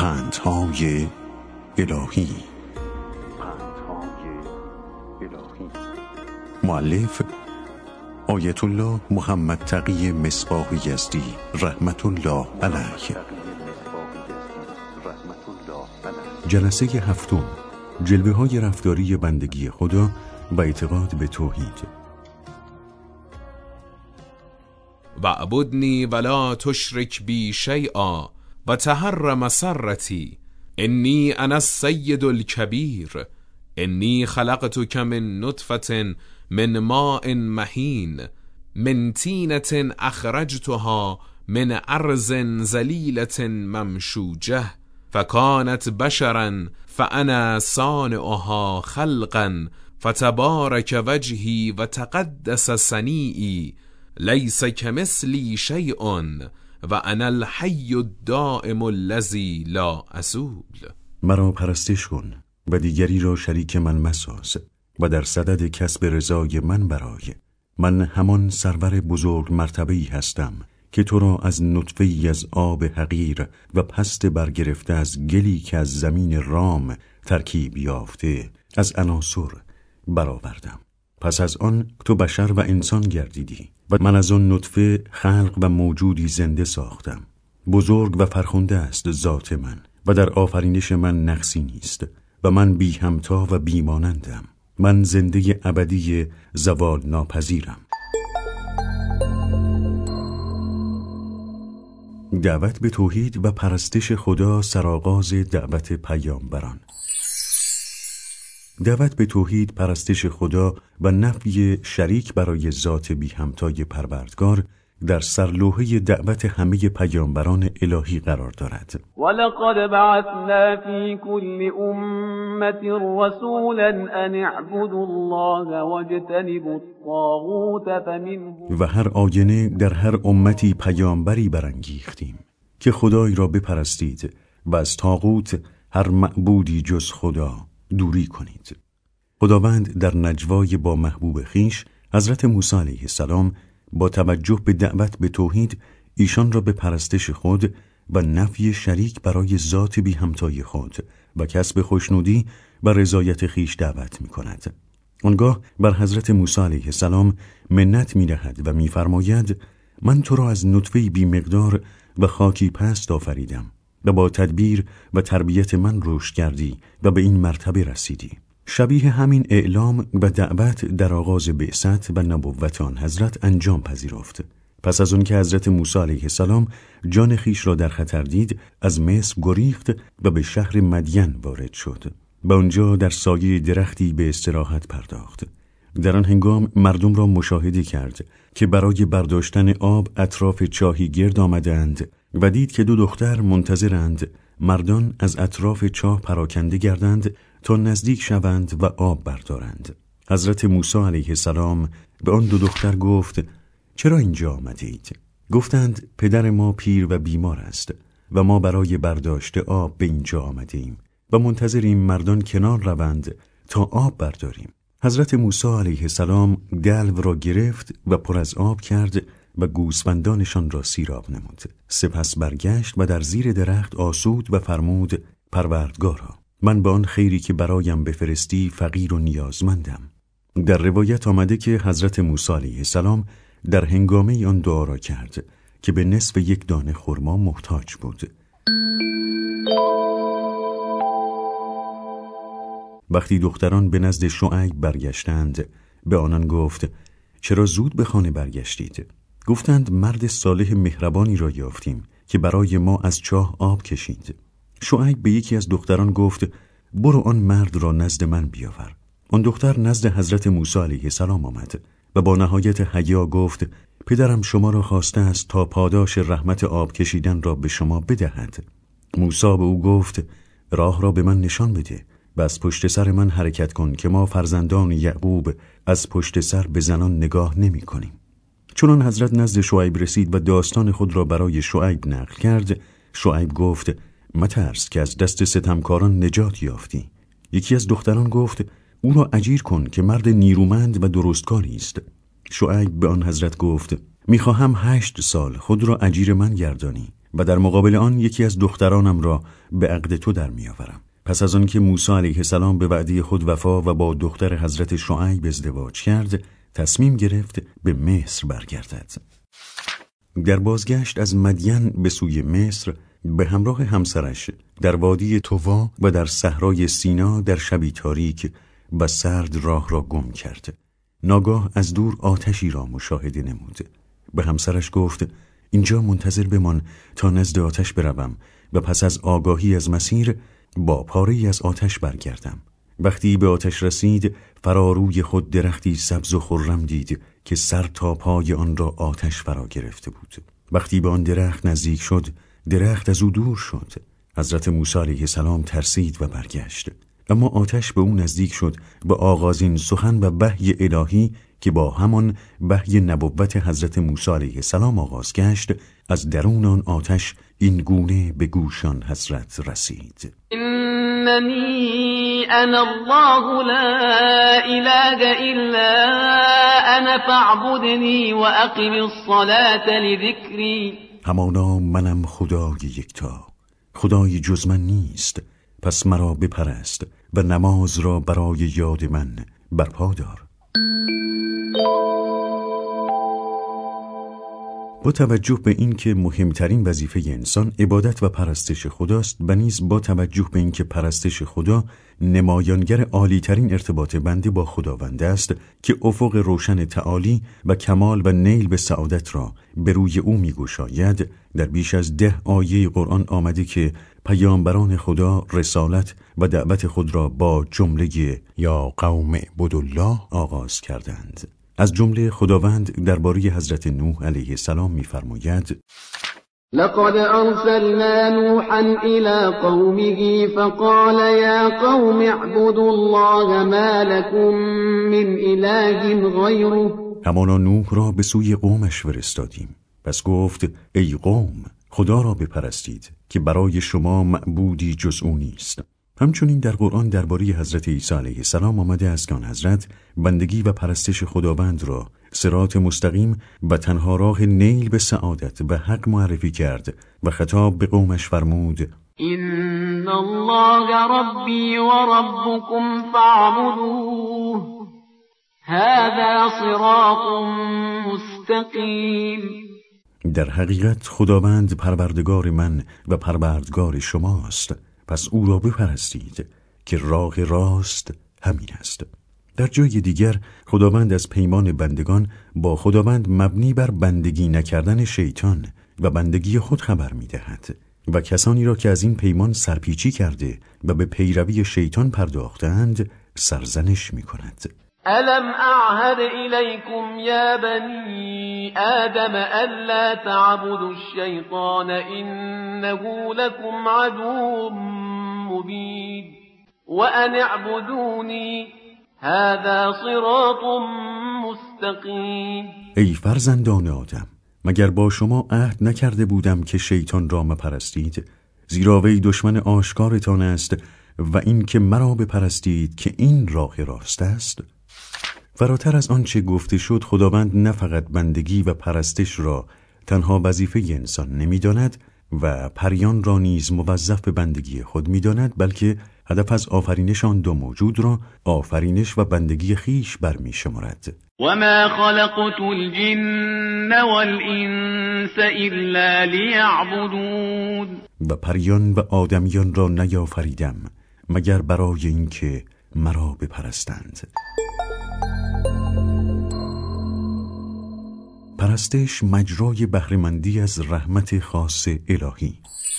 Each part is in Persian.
پندهای الهی. مؤلف آیت الله محمد تقی مصباح یزدی رحمت الله علیه. جلسه هفتم، جلوه‌های رفتاری بندگی خدا و اعتقاد به توحید. واعبدنی ولا تشرک بی شیئا و تحر مسرتی انی انا السید الکبیر انی خلقتک من نطفة من ماء مهین من طینة اخرجتها من ارض ذلیلة ممشوجة فکانت بشرا فانا صانعها خلقا فتبارک وجهی و تقدس صنیعی لیس کمثلی شیء و انا الحی الدائم الذی لا ازول. مرا پرستش کن و دیگری را شریک من مساز و در صدد کسب رضای من برای من همان سرور بزرگ مرتبه‌ای هستم که تو را از نطفه‌ای از آب حقیر و پست برگرفته از گلی که از زمین رام ترکیب یافته از عناصر برآوردم. پس از آن تو بشر و انسان گردیدی و من از آن نطفه خلق و موجودی زنده ساختم. بزرگ و فرخنده است ذات من و در آفرینش من نقصی نیست و من بی همتا و بی مانندم. من زنده ابدی زوال ناپذیرم. دعوت به توحید و پرستش خدا سرآغاز دعوت پیامبران. دعوت به توحید، پرستش خدا و نفی شریک برای ذات بی همتای پروردگار در سرلوحه دعوت همه پیامبران الهی قرار دارد. ولقد بعثنا فی کل امة رسولا ان اعبدوا الله واجتنبوا الطاغوت فمنهم. و هر آینه در هر امتی پیامبری برانگیختیم که خدای را بپرستید و از طاغوت هر معبودی جز خدا دوری کنید. خداوند در نجوای با محبوب خیش حضرت موسی علیه السلام با توجه به دعوت به توحید ایشان را به پرستش خود و نفی شریک برای ذات بی همتای خود و کسب خوشنودی و رضایت خیش دعوت می کند. آنگاه بر حضرت موسی علیه السلام منت می دهد و می فرماید من تو را از نطفه بی مقدار و خاکی پست آفریدم و با تدبیر و تربیت من رشد کردی و به این مرتبه رسیدی. شبیه همین اعلام و دعوت در آغاز بعثت و نبوت آن حضرت انجام پذیرفت. پس از آن که حضرت موسی علیه السلام جان خیش را در خطر دید، از مصر گریخت و به شهر مدین وارد شد. به آنجا در سایه درختی به استراحت پرداخت. در آن هنگام مردم را مشاهده کرد که برای برداشتن آب اطراف چاهی گرد آمدند و دید که دو دختر منتظرند مردان از اطراف چاه پراکنده گردند تا نزدیک شوند و آب بردارند. حضرت موسی علیه السلام به آن دو دختر گفت چرا اینجا آمده اید؟ گفتند پدر ما پیر و بیمار است و ما برای برداشت آب به اینجا آمده ایم و منتظریم مردان کنار روند تا آب برداریم. حضرت موسی علیه السلام دلو را گرفت و پر از آب کرد و گوسفندانشان را سیراب نمود. سپس برگشت و در زیر درخت آسود و فرمود پروردگارا، من به آن خیری که برایم بفرستی فقیر و نیازمندم. در روایت آمده که حضرت موسی علیه السلام در هنگامه آن دعا را کرد که به نصف یک دانه خرما محتاج بود. وقتی دختران به نزد شعیب برگشتند به آنان گفت چرا زود به خانه برگشتید؟ گفتند مرد صالح مهربانی را یافتیم که برای ما از چاه آب کشید. شعیب به یکی از دختران گفت برو آن مرد را نزد من بیاور. آن دختر نزد حضرت موسی علیه السلام آمد و با نهایت حیا گفت پدرم شما را خواسته است تا پاداش رحمت آب کشیدن را به شما بدهد. موسی به او گفت راه را به من نشان بده و از پشت سر من حرکت کن که ما فرزندان یعقوب از پشت سر به زنان نگاه نمی کنیم. چون حضرت نزد شعیب رسید و داستان خود را برای شعیب نقل کرد، شعیب گفت مترس که از دست ستمکاران نجات یافتی. یکی از دختران گفت او را اجیر کن که مرد نیرومند و درستکاری است. شعیب به آن حضرت گفت میخواهم 8 سال خود را اجیر من گردانی و در مقابل آن یکی از دخترانم را به عقد تو در میآورم. پس از آن که موسی علیه السلام به وعده خود وفا و با دختر حضرت شعیب ازدواج کرد، تصمیم گرفت به مصر برگردد. در بازگشت از مدین به سوی مصر به همراه همسرش در وادی طوا و در صحرای سینا در شبی تاریک و سرد راه را گم کرد. ناگاه از دور آتشی را مشاهده نمود. به همسرش گفت: اینجا منتظر بمان تا نزد آتش بروم و پس از آگاهی از مسیر با پاره‌ای از آتش برگردم. وقتی به آتش رسید، فراروی خود درختی سبز و خرم دید که سر تا پای آن را آتش فرا گرفته بود. وقتی به آن درخت نزدیک شد، درخت از او دور شد. حضرت موسی علیه السلام ترسید و برگشت، اما آتش به او نزدیک شد و آغازین سخن و وحی الهی که با همان وحی نبوت حضرت موسی علیه السلام آغاز گشت، از درون آن آتش این گونه به گوشان حضرت رسید: اننی انا الله لا اله الا انا فاعبدنی و اقم الصلاة لذکری. همانا منم خدای یکتا، خدای جز من نیست، پس مرا بپرست و نماز را برای یاد من برپا دار. با توجه به این که مهمترین وظیفه انسان عبادت و پرستش خداست و نیز با توجه به این که پرستش خدا نمایانگر عالی‌ترین ارتباط بنده با خداوند است که افق روشن تعالی و کمال و نیل به سعادت را به روی او می‌گشاید، در بیش از 10 آیه قرآن آمده که پیامبران خدا رسالت و دعوت خود را با جمله یا قوم اعبدوا آغاز کردند. از جمله خداوند درباره حضرت نوح علیه السلام می‌فرماید: لقد ارسلنا نوحا الى قومه فقال یا قوم اعبدوا الله ما لكم من اله غیره. همانا نوح را به سوی قومش فرستادیم، پس گفت: ای قوم، خدا را بپرستید که برای شما معبودی جز او نیست. همچنین در قرآن درباره حضرت عیسی علیه السلام آمده است که آن حضرت بندگی و پرستش خداوند را صراط مستقیم و تنها راه نیل به سعادت و حق معرفی کرد و خطاب به قومش فرمود: ان الله ربی و ربکم فاعبدوه هذا صراط مستقیم. در حقیقت خداوند پروردگار من و پروردگار شماست، پس او را بپرستید که راه راست همین است. در جای دیگر خداوند از پیمان بندگان با خداوند مبنی بر بندگی نکردن شیطان و بندگی خود خبر می‌دهد و کسانی را که از این پیمان سرپیچی کرده و به پیروی شیطان پرداختند سرزنش می‌کند. الم اعهد الیکم یا بنی آدم الا تعبدوا الشیطان انه لكم عدو مبین و ان اعبدونی هذا صراط مستقیم. ای فرزندان آدم، مگر با شما عهد نکرده بودم که شیطان را مپرستید؟ زیرا وی دشمن آشکارتان است و این که مرا بپرستید که این راه راست است. فراتر از آنچه گفته شد، خداوند نه فقط بندگی و پرستش را تنها وظیفه انسان نمی‌داند و پریان را نیز موظف به بندگی خود می‌داند، بلکه هدف از آفرینش آن دو موجود را آفرینش و بندگی خیش برمی‌شمارد. وما خلقت الجن والانس الا لیعبدون. و پریان و آدمیان را نیافریدم مگر برای اینکه مرا بپرستند. پرستش مجرای بهره‌مندی از رحمت خاص الهی.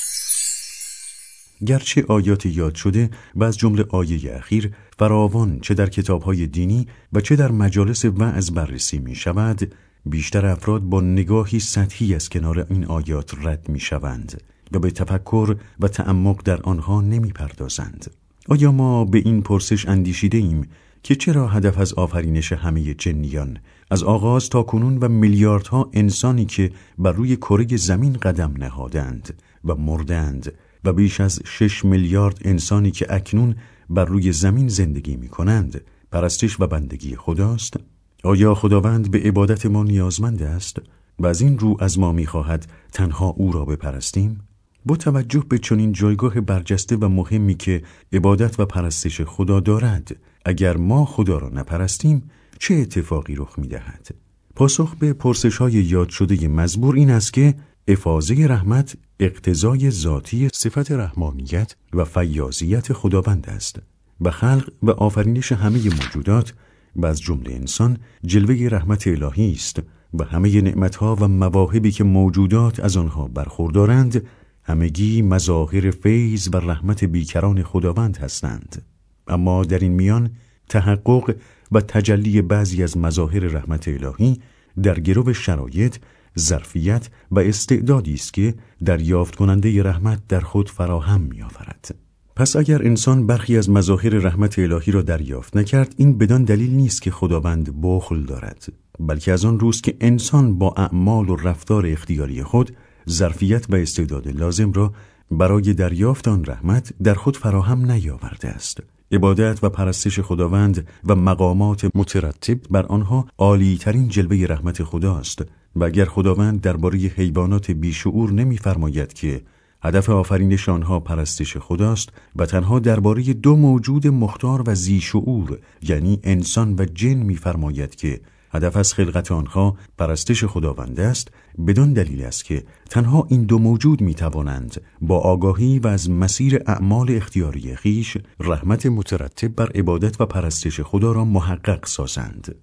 گرچه آیات یاد شده و از جمله آیه اخیر فراوان چه در کتاب‌های دینی و چه در مجالس وعظ بررسی می‌شود، بیشتر افراد با نگاهی سطحی از کنار این آیات رد می‌شوند و به تفکر و تعمق در آنها نمی‌پردازند. آیا ما به این پرسش اندیشیده ایم که چرا هدف از آفرینش همه جنیان از آغاز تا کنون و میلیاردها انسانی که بر روی کره زمین قدم نهادند و مردند و بیش از 6 میلیارد انسانی که اکنون بر روی زمین زندگی می کنند پرستش و بندگی خداست؟ آیا خداوند به عبادت ما نیازمند است؟ و از این رو از ما می‌خواهد تنها او را بپرستیم؟ با توجه به چنین جایگاه برجسته و مهمی که عبادت و پرستش خدا دارد، اگر ما خدا را نپرستیم چه اتفاقی رخ می‌دهد؟ پاسخ به پرسش‌های یاد شده مزبور این است که افاضه رحمت اقتضای ذاتی صفت رحمانیت و فیاضیت خداوند است و خلق و آفرینش همه موجودات و از جمله انسان جلوه رحمت الهی است و همه نعمتها و مواهبی که موجودات از آنها برخوردارند همگی مظاهر فیض و رحمت بیکران خداوند هستند. اما در این میان تحقق و تجلی بعضی از مظاهر رحمت الهی در گرو شرایط، ظرفیت و استعدادی است که دریافت کننده رحمت در خود فراهم می‌آورد. پس اگر انسان برخی از مظاهر رحمت الهی را دریافت نکرد، این بدان دلیل نیست که خداوند بخل دارد، بلکه از آن روست که انسان با اعمال و رفتار اختیاری خود ظرفیت و استعداد لازم را برای دریافت آن رحمت در خود فراهم نیاورده است. عبادت و پرستش خداوند و مقامات مترتب بر آنها عالی‌ترین جلوه رحمت خداست و اگر خداوند درباره حیوانات بیشعور نمی‌فرماید که هدف آفرینش آنها پرستش خداست و تنها درباره دو موجود مختار و ذی شعور یعنی انسان و جن می‌فرماید که هدف از خلقت آنها پرستش خداوند است، بدان دلیل است که تنها این دو موجود می‌توانند با آگاهی و از مسیر اعمال اختیاری خویش رحمت مترتب بر عبادت و پرستش خدا را محقق سازند.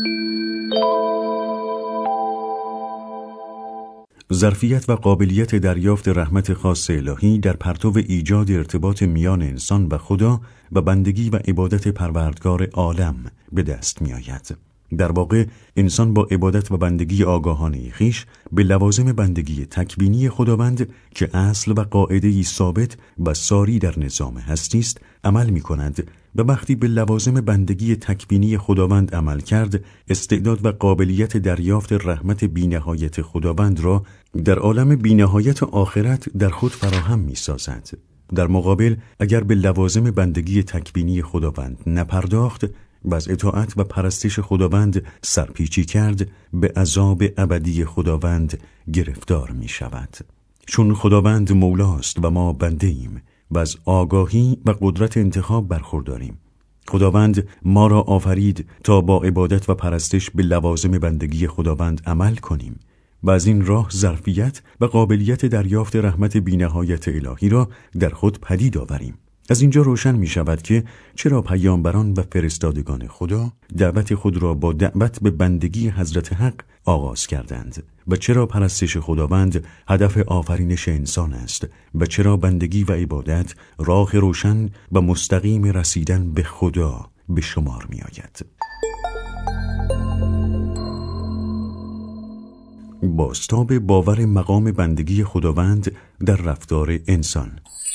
ظرفیت و قابلیت دریافت رحمت خاص الهی در پرتو ایجاد ارتباط میان انسان و خدا و بندگی و عبادت پروردگار عالم به دست می‌آید. در واقع انسان با عبادت و بندگی آگاهانه خویش به لوازم بندگی تکوینی خداوند که اصل و قاعده‌ای ثابت و ساری در نظام هستی است عمل می‌کند و وقتی به لوازم بندگی تکوینی خداوند عمل کرد، استعداد و قابلیت دریافت رحمت بی‌نهایت خداوند را در عالم بی‌نهایت آخرت در خود فراهم می‌سازد. در مقابل اگر به لوازم بندگی تکوینی خداوند نپرداخت و از اطاعت و پرستش خداوند سرپیچی کرد، به عذاب ابدی خداوند گرفتار می شود. چون خداوند مولاست و ما بنده ایم و از آگاهی و قدرت انتخاب برخورداریم. خداوند ما را آفرید تا با عبادت و پرستش به لوازم بندگی خداوند عمل کنیم و از این راه ظرفیت و قابلیت دریافت رحمت بی‌نهایت الهی را در خود پدید آوریم. از اینجا روشن می شود که چرا پیامبران و فرستادگان خدا دعوت خود را با دعوت به بندگی حضرت حق آغاز کردند و چرا پرستش خداوند هدف آفرینش انسان است و چرا بندگی و عبادت راه روشن و مستقیم رسیدن به خدا به شمار می آید. بازتاب باور مقام بندگی خداوند در رفتار انسان.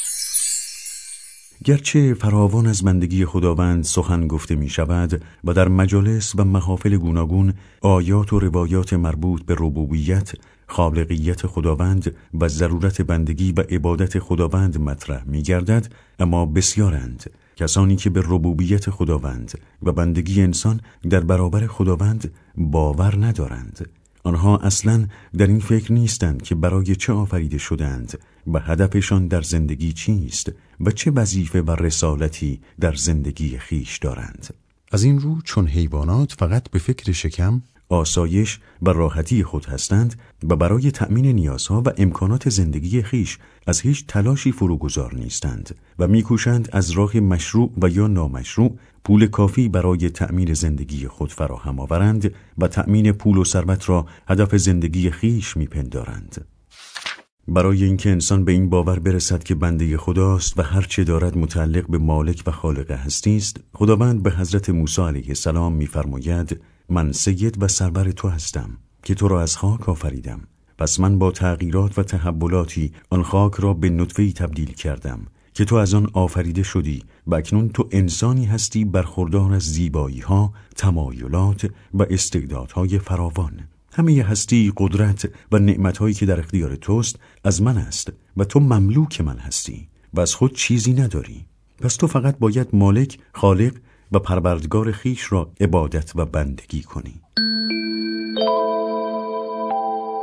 گرچه فراوان از بندگی خداوند سخن گفته می شود و در مجالس و محافل گوناگون آیات و روایات مربوط به ربوبیت، خالقیت خداوند و ضرورت بندگی و عبادت خداوند مطرح می گردد، اما بسیارند کسانی که به ربوبیت خداوند و بندگی انسان در برابر خداوند باور ندارند. آنها اصلاً در این فکر نیستند که برای چه آفریده شدند و هدفشان در زندگی چیست و چه وظیفه و رسالتی در زندگی خیش دارند. از این رو چون حیوانات فقط به فکر شکم، آسایش و راحتی خود هستند و برای تأمین نیازها و امکانات زندگی خیش از هیچ تلاشی فروگذار نیستند و میکوشند از راه مشروع و یا نامشروع پول کافی برای تأمین زندگی خود فراهم آورند و تأمین پول و ثروت را هدف زندگی خیش میپندارند. برای اینکه انسان به این باور برسد که بنده خداست و هر چه دارد متعلق به مالک و خالق هستی است، خداوند به حضرت موسی علیه السلام می‌فرماید: من سید و سرور تو هستم که تو را از خاک آفریدم، پس من با تغییرات و تحولاتی آن خاک را به نطفه‌ای تبدیل کردم که تو از آن آفریده شدی و اکنون تو انسانی هستی برخوردار از زیبایی‌ها، تمایلات و استعدادهای فراوان. همه هستی، قدرت و نعمت‌هایی که در اختیار توست از من است و تو مملوک من هستی و از خود چیزی نداری. پس تو فقط باید مالک، خالق و پروردگار خیش را عبادت و بندگی کنی.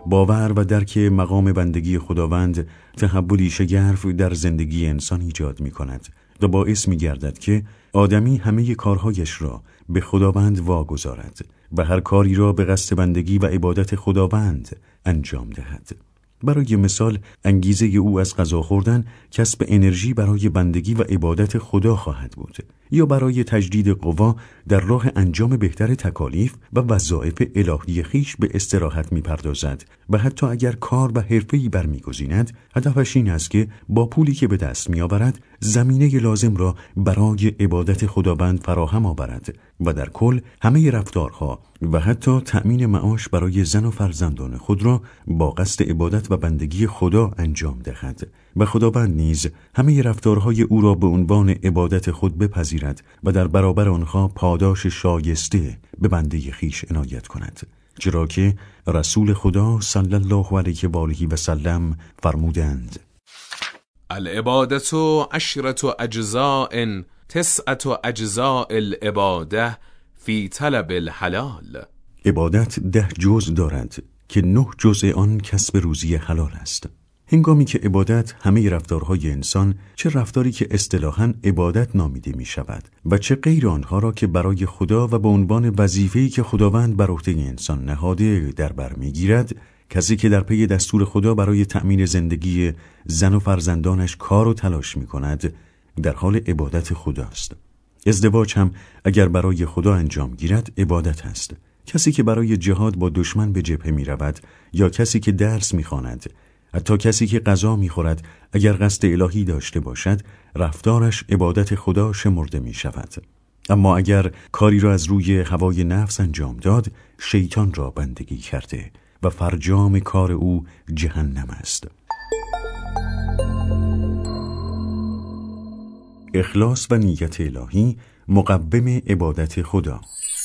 باور و درک مقام بندگی خداوند تحولی شگرف در زندگی انسان ایجاد می کند و باعث می گردد که آدمی همه کارهایش را به خداوند واگذارد و هر کاری را به قصد بندگی و عبادت خداوند انجام دهد. برای مثال انگیزه او از غذا خوردن کسب انرژی برای بندگی و عبادت خدا خواهد بود، یا برای تجدید قوا در راه انجام بهتر تکالیف و وظایف الهی خیش به استراحت می‌پردازد و حتی اگر کار و حرفه‌ای برمی‌گزیند هدفش این است که با پولی که به دست می‌آورد زمینه لازم را برای عبادت خداوند فراهم آورد و در کل همه رفتارها و حتی تأمین معاش برای زن و فرزندان خود را با قصد عبادت و بندگی خدا انجام دهد و خداوند نیز همه رفتارهای او را به عنوان عبادت خود بپذیرد و در برابر آنها پاداش شایسته به بنده خیش عنایت کند، چرا که رسول خدا صلی الله علیه و آله و سلم فرمودند: العبادت 10 اجزاء 9 اجزاء العباده فی طلب الحلال. عبادت 10 جزء دارد که 9 جزء آن کسب روزی حلال است. هنگامی که عبادت همه رفتارهای انسان، چه رفتاری که اصطلاحاً عبادت نامیده می شود و چه غیر آنها را که برای خدا و به عنوان وظیفه‌ای که خداوند بر عهده انسان نهاده در بر می‌گیرد، کسی که در پی دستور خدا برای تأمین زندگی زن و فرزندانش کار و تلاش می کند در حال عبادت خداست. ازدواج هم اگر برای خدا انجام گیرد عبادت است. کسی که برای جهاد با دشمن به جبهه می رود یا کسی که درس می خواند، حتی کسی که غذا می خورد اگر قصد الهی داشته باشد رفتارش عبادت خدا شمرده می شود. اما اگر کاری را از روی هوای نفس انجام داد شیطان را بندگی کرده و فرجام کار او جهنم است. اخلاص و نیت الهی مقوم عبادت خدا.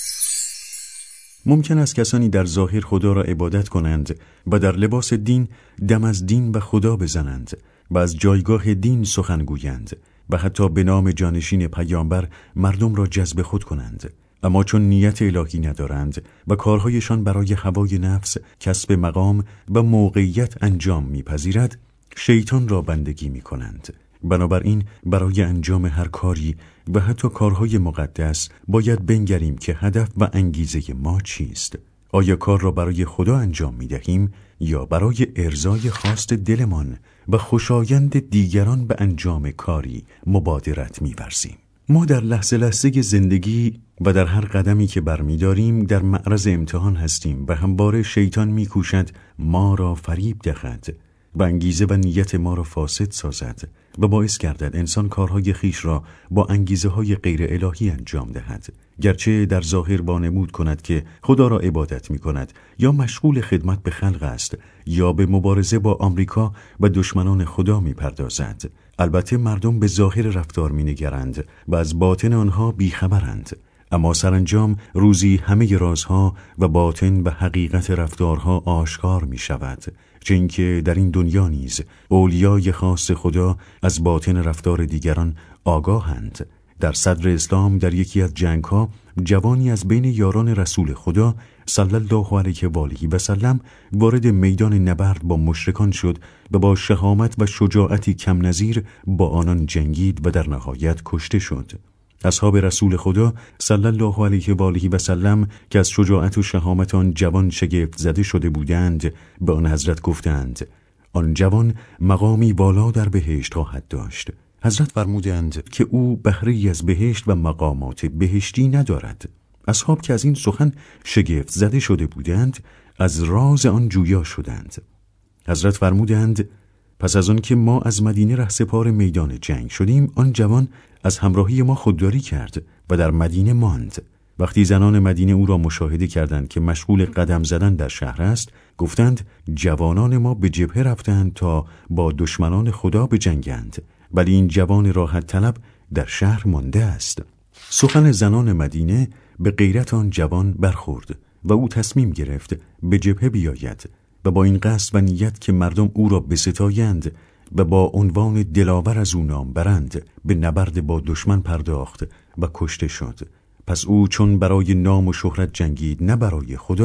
ممکن است کسانی در ظاهر خدا را عبادت کنند و در لباس دین دم از دین و خدا بزنند و از جایگاه دین سخن گویند و حتی به نام جانشین پیامبر مردم را جذب خود کنند، اما چون نیت الهی ندارند و کارهایشان برای هوای نفس، کسب مقام و موقعیت انجام می‌پذیرد، شیطان را بندگی می‌کنند. بنابراین برای انجام هر کاری و حتی کارهای مقدس باید بنگریم که هدف و انگیزه ما چیست. آیا کار را برای خدا انجام می دهیم یا برای ارضای خواست دلمان و خوشایند دیگران به انجام کاری مبادرت می ورزیم؟ ما در لحظه لحظه زندگی و در هر قدمی که برمی‌داریم در معرض امتحان هستیم و همواره شیطان می‌کوشد ما را فریب دهد و انگیزه و نیت ما را فاسد سازد و باعث گردد انسان کارهای خیش را با انگیزه‌های غیر الهی انجام دهد، گرچه در ظاهر وانمود کند که خدا را عبادت می‌کند یا مشغول خدمت به خلق است یا به مبارزه با آمریکا و دشمنان خدا می‌پردازد. البته مردم به ظاهر رفتار می‌نگرند و از باطن آنها بیخبرند، اما سرانجام روزی همه رازها و باطن و حقیقت رفتارها آشکار می‌شود، چه اینکه در این دنیا نیز اولیای خاص خدا از باطن رفتار دیگران آگاهند. در صدر اسلام در یکی از جنگ‌ها جوانی از بین یاران رسول خدا صلی الله علیه و آله و سلم وارد میدان نبرد با مشرکان شد و با شهامت و شجاعتی کم نظیر با آنان جنگید و در نهایت کشته شد. اصحاب رسول خدا صلی الله علیه و آله و سلم که از شجاعت و شهامت آن جوان شگفت زده شده بودند به آن حضرت گفتند آن جوان مقامی بالا در بهشت خواهد داشت. حضرت فرمودند که او بهره‌ای از بهشت و مقامات بهشتی ندارد. اصحاب که از این سخن شگفت زده شده بودند از راز آن جویا شدند. حضرت فرمودند پس از آن که ما از مدینه رهسپار میدان جنگ شدیم آن جوان از همراهی ما خودداری کرد و در مدینه ماند. وقتی زنان مدینه او را مشاهده کردند که مشغول قدم زدن در شهر است گفتند جوانان ما به جبهه رفتند تا با دشمنان خدا بجنگند، ولی این جوان راحت طلب در شهر مانده است. سخن زنان مدینه به غیرت آن جوان برخورد و او تصمیم گرفت به جبهه بیاید و با این قصد و نیت که مردم او را بستایند و با عنوان دلاور از او نام برند به نبرد با دشمن پرداخت و کشته شد. پس او چون برای نام و شهرت جنگید نه برای خدا،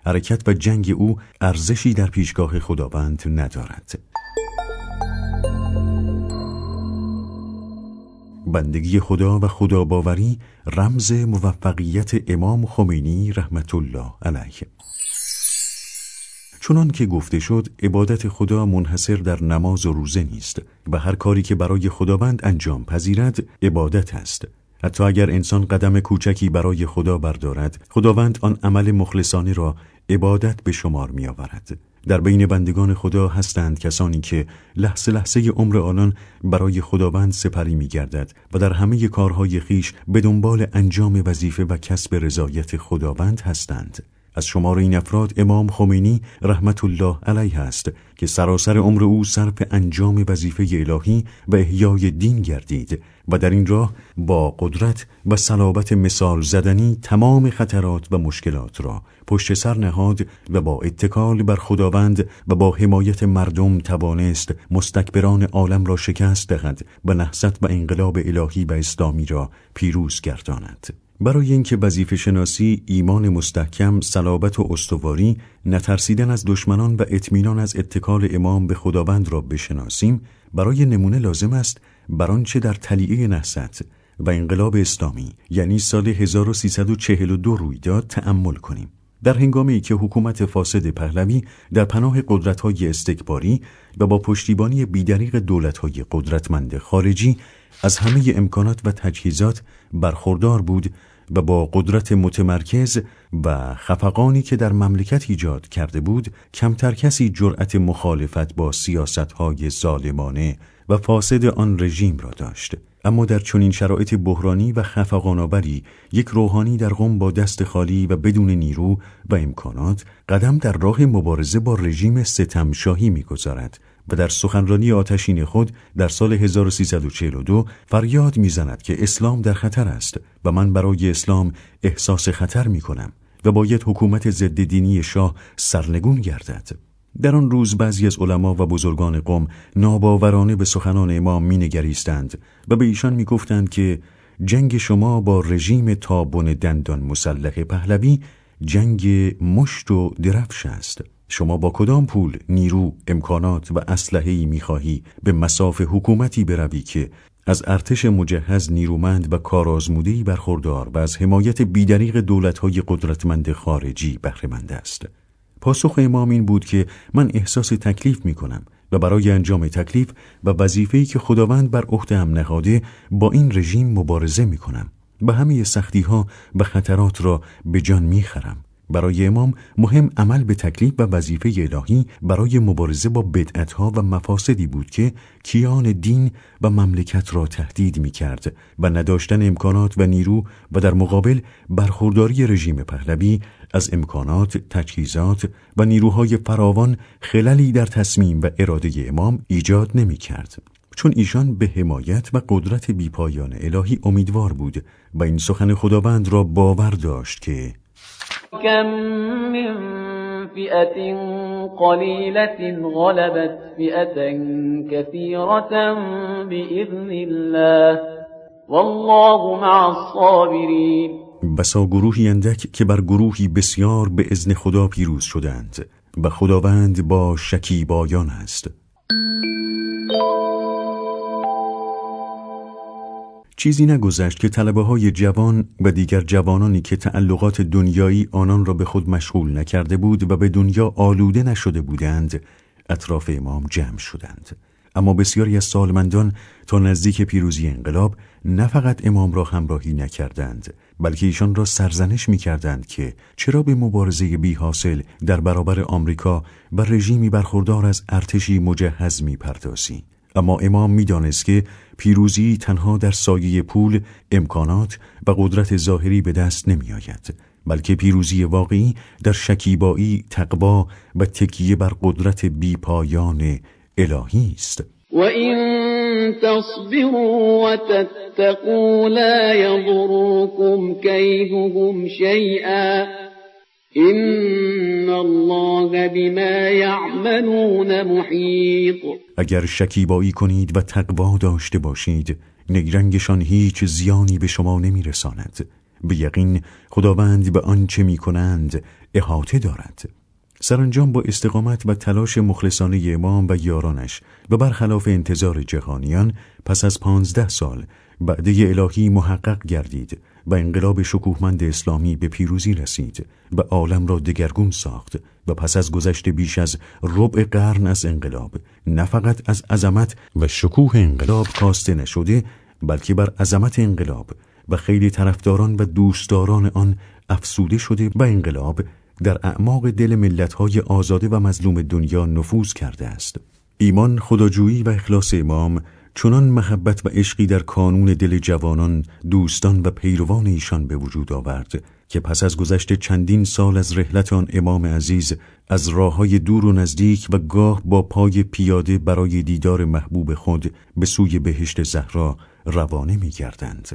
حرکت و جنگ او ارزشی در پیشگاه خداوند ندارد. بندگی خدا و خداباوری رمز موفقیت امام خمینی رحمت الله علیه. چنان که گفته شد، عبادت خدا منحصر در نماز و روزه نیست و هر کاری که برای خداوند انجام پذیرد عبادت است. حتی اگر انسان قدم کوچکی برای خدا بردارد، خداوند آن عمل مخلصانه را عبادت به شمار می آورد. در بین بندگان خدا هستند کسانی که لحظه لحظه عمر آنان برای خداوند سپری می گردد و در همه کارهای خیش به دنبال انجام وظیفه و کسب رضایت خداوند هستند. از شمار این افراد امام خمینی رحمت الله علیه است که سراسر عمر او صرف انجام وظیفه الهی و احیای دین گردید و در این راه با قدرت و صلابت مثال زدنی تمام خطرات و مشکلات را پشت سر نهاد و با اتکال بر خداوند و با حمایت مردم توانست مستکبران عالم را شکست دهد و نهضت و انقلاب الهی و اسلامی را پیروز گرداند. برای اینکه وظیفه شناسی، ایمان مستحکم، صلابت و استواری، نترسیدن از دشمنان و اطمینان از اتکال امام به خداوند را بشناسیم، برای نمونه لازم است بر آنچه در طلیعه نهضت و انقلاب اسلامی یعنی سال 1342 روی داد تأمل کنیم. در هنگامی که حکومت فاسد پهلوی در پناه قدرت‌های استکباری و با پشتیبانی بیدریغ دولت‌های قدرتمند خارجی از همه امکانات و تجهیزات برخوردار بود و با قدرت متمرکز و خفقانی که در مملکت ایجاد کرده بود، کمتر کسی جرأت مخالفت با سیاست‌های ظالمانه و فاسد آن رژیم را داشت. اما در چنین شرایط بحرانی و خفقان‌آوری، یک روحانی در قم با دست خالی و بدون نیرو و امکانات قدم در راه مبارزه با رژیم ستمشاهی می‌گذارد و در سخنرانی آتشین خود در سال 1342 فریاد می‌زند که اسلام در خطر است و من برای اسلام احساس خطر می‌کنم و باید حکومت ضد دینی شاه سرنگون گردد. در آن روز بعضی از علما و بزرگان قم ناباورانه به سخنان امام می‌نگریستند و به ایشان می‌گفتند که جنگ شما با رژیم تابون دندان مسلح پهلوی جنگ مشت و درفش است. شما با کدام پول، نیرو، امکانات و اسلحه‌ای می‌خواهی به مصاف حکومتی بروی که از ارتش مجهز، نیرومند و کارآزموده‌ای برخوردار و از حمایت بیدریغ دولت‌های قدرتمند خارجی بهره‌مند است؟ پاسخ امام این بود که من احساس تکلیف می‌کنم و برای انجام تکلیف و وظیفه‌ای که خداوند بر عهده‌ام نهاده با این رژیم مبارزه می‌کنم و همه سختی‌ها و خطرات را به جان می‌خرم. برای امام مهم عمل به تکلیف و وظیفه الهی برای مبارزه با بدعت‌ها و مفاسدی بود که کیان دین و مملکت را تهدید می‌کرد و نداشتن امکانات و نیرو و در مقابل برخورداری رژیم پهلوی از امکانات، تجهیزات و نیروهای فراوان خللی در تصمیم و اراده امام ایجاد نمی‌کرد، چون ایشان به حمایت و قدرت بیپایان الهی امیدوار بود و این سخن خداوند را باور داشت که کم من فئة قلیلة غلبت فئة كثيرة بإذن الله والله مع الصابرین. بسا گروهی اندک که بر گروهی بسیار به اذن خدا پیروز شدند و خداوند با شکیبایان است. چیزی نگذشت که طلبه‌های جوان و دیگر جوانانی که تعلقات دنیایی آنان را به خود مشغول نکرده بود و به دنیا آلوده نشده بودند اطراف امام جمع شدند. اما بسیاری از سالمندان تا نزدیک پیروزی انقلاب نه فقط امام را همراهی نکردند، بلکه ایشان را سرزنش می‌کردند که چرا به مبارزه بی حاصل در برابر آمریکا و رژیمی برخوردار از ارتشی مجهز می‌پردازی. اما امام می‌دانست که پیروزی تنها در سایه پول، امکانات و قدرت ظاهری به دست نمی‌آید، بلکه پیروزی واقعی در شکیبایی، تقوا و تکیه بر قدرت بی‌پایان الهی است. وَإِن تَصْبِرُوا وَتَتَّقُوا لَا يَضُرُّكُمْ كَيْدُهُمْ شَيْئًا إِنَّ اللَّهَ بِمَا يَعْمَلُونَ مُحِيطٌ. اگر شکیبایی کنید و تقوا داشته باشید، نیرنگشان هیچ زیانی به شما نمی‌رساند، به یقین خداوند به آنچه می‌کنند احاطه دارد. سرانجام با استقامت و تلاش مخلصانه امام و یارانش و برخلاف انتظار جهانیان پس از 15 سال وعده الهی محقق گردید و انقلاب شکوهمند اسلامی به پیروزی رسید و عالم را دگرگون ساخت و پس از گذشت بیش از ربع قرن از انقلاب نه فقط از عظمت و شکوه انقلاب کاسته نشده، بلکه بر عظمت انقلاب و خیلی طرفداران و دوستداران آن افسوده شده و انقلاب در اعماق دل ملت‌های آزاده و مظلوم دنیا نفوذ کرده است. ایمان، خداجویی و اخلاص امام چنان محبت و عشقی در کانون دل جوانان، دوستان و پیروان ایشان به وجود آورد که پس از گذشت چندین سال از رحلت آن امام عزیز از راه‌های دور و نزدیک و گاه با پای پیاده برای دیدار محبوب خود به سوی بهشت زهرا روانه می‌گردند.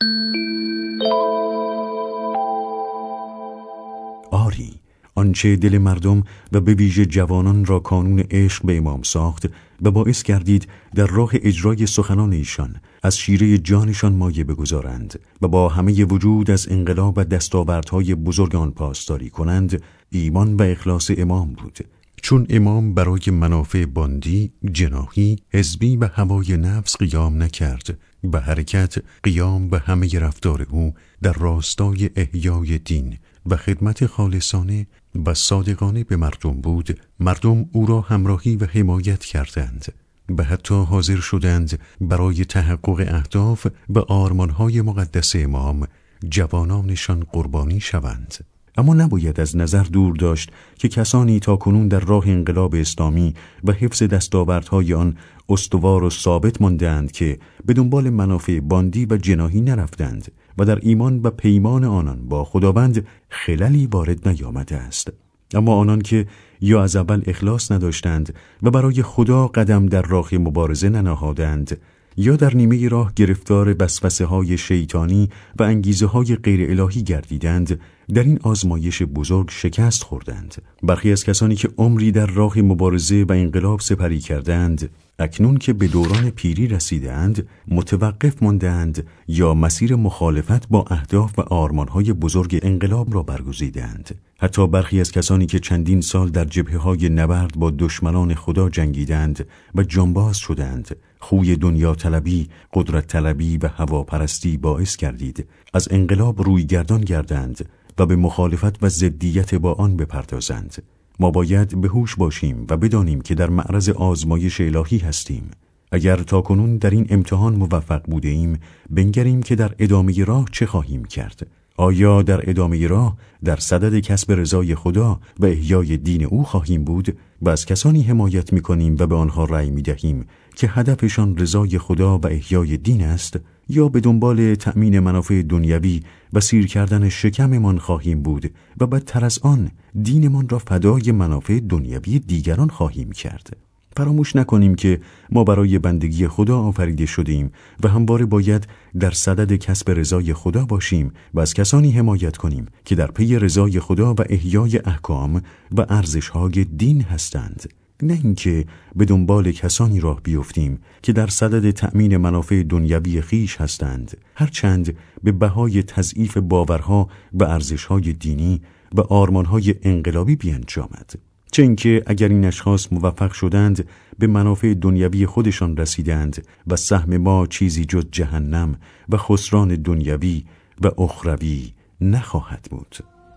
آری، آنچه دل مردم و به ویژه جوانان را کانون عشق به امام ساخت و باعث گردید در راه اجرای سخنان ایشان از شیره جانشان مایه بگذارند و با همه وجود از انقلاب و دستاوردهای بزرگ آن پاسداری کنند، ایمان و اخلاص امام بود. چون امام برای منافع باندی، جناحی، حزبی و هوای نفس قیام نکرد و حرکت قیام به همه رفتار او در راستای احیای دین و خدمت خالصانه و صادقانه به مردم بود، مردم او را همراهی و حمایت کردند و حتی حاضر شدند برای تحقق اهداف و آرمانهای مقدس امام جوانانشان قربانی شوند. اما نباید از نظر دور داشت که کسانی تا کنون در راه انقلاب اسلامی و حفظ دستاوردهای آن استوار و ثابت ماندند که به دنبال منافع باندی و جناحی نرفتند و در ایمان و پیمان آنان با خداوند خللی وارد نیامده است. اما آنان که یا از اول اخلاص نداشتند و برای خدا قدم در راه مبارزه ننهادند، یا در نیمه راه گرفتار وسوسه‌های شیطانی و انگیزه‌های غیر الهی گردیدند، در این آزمایش بزرگ شکست خوردند. برخی از کسانی که عمری در راه مبارزه و انقلاب سپری کردند، اکنون که به دوران پیری رسیدند، متوقف ماندند یا مسیر مخالفت با اهداف و آرمان‌های بزرگ انقلاب را برگزیدند. حتی برخی از کسانی که چندین سال در جبهه‌های نبرد با دشمنان خدا جنگیدند و جانباز شدند، خوی دنیا طلبی، قدرت طلبی و هواپرستی باعث گردید از انقلاب روی گردان گردند و به مخالفت و ضدیت با آن بپردازند. ما باید به هوش باشیم و بدانیم که در معرض آزمایش الهی هستیم. اگر تاکنون در این امتحان موفق بوده ایم، بنگریم که در ادامه راه چه خواهیم کرد. آیا در ادامه راه در صدد کسب رضای خدا و احیای دین او خواهیم بود و از کسانی حمایت می‌کنیم و به آنها رأی می‌دهیم که هدفشان رضای خدا و احیای دین است، یا به دنبال تأمین منافع دنیوی و سیر کردن شکممان خواهیم بود و بدتر از آن دینمان را فدای منافع دنیوی دیگران خواهیم کرد؟ فراموش نکنیم که ما برای بندگی خدا آفریده شدیم و همواره باید در صدد کسب رضای خدا باشیم و از کسانی حمایت کنیم که در پی رضای خدا و احیای احکام و ارزش‌های دین هستند، نه اینکه به دنبال کسانی راه بیفتیم که در صدد تأمین منافع دنیوی خیش هستند، هرچند به بهای تضعیف باورها و ارزش‌های دینی و آرمان‌های انقلابی بیانجامد. چه اینکه اگر این اشخاص موفق شدند به منافع دنیوی خودشان رسیدند و سهم ما چیزی جز جهنم و خسران دنیوی و اخروی نخواهد بود.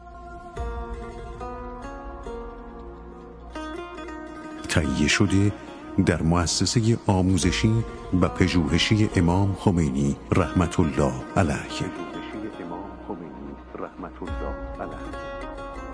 تهیه شده در مؤسسه آموزشی و پژوهشی امام خمینی رحمت الله علیه.